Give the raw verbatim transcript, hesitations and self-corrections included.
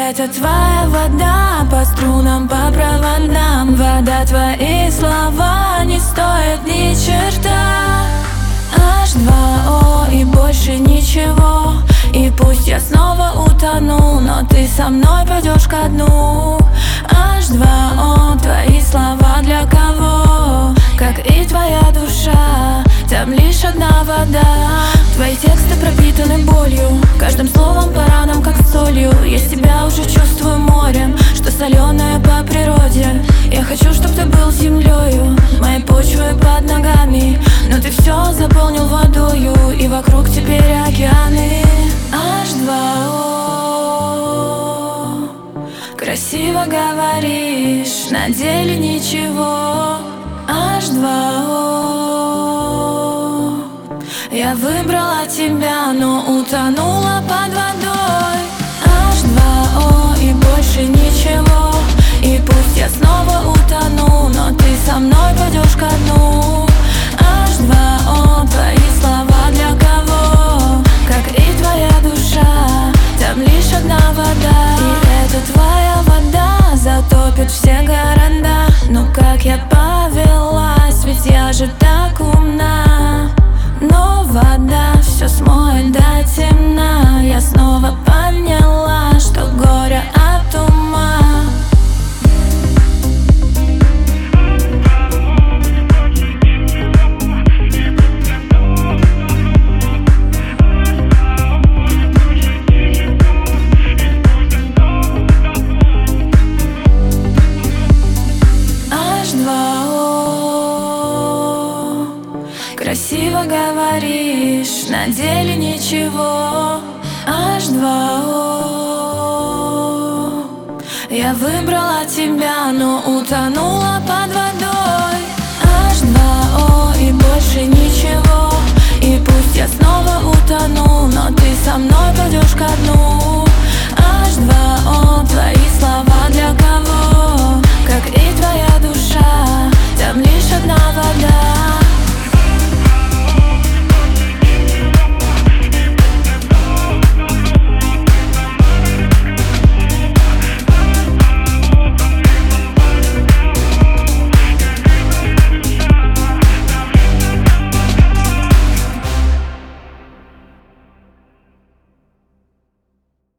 это твоя вода по струнам, по проводам. Вода, твои слова не стоят ни черта. эйч два о и больше ничего. И пусть я снова утону, но ты со мной пойдешь ко дну. эйч два о, твои слова для кого? Как и твоя душа, там лишь одна вода. Твои тексты пропитаны болью, каждым словом по ранам, как солью. Я себя уже чувствую морем, что соленое по природе. Я хочу, чтоб ты был землею, моей почвой под ногами. Но ты все заполнил водою, и вокруг теперь океаны. эйч два о, красиво говоришь, на деле ничего. эйч два о, я выбрала тебя, но утонула под водой. эйч два о и больше ничего. И пусть я снова утону, но ты со мной пойдешь ко дну. эйч два о, твои слова для кого? Как и твоя душа, там лишь одна вода. И это твоя вода затопит все города. Ну как я повелась, ведь я же так умна. Но вода все смоет до темна. Я снова поняла, что горе от ума. эйч два о, красиво говоришь, на деле ничего. эйч два о, я выбрала тебя, но утонула под водой. эйч два о и больше ничего. И пусть я снова утону, но ты со мной пойдешь ко дну. эйч два о, твои слова для кого?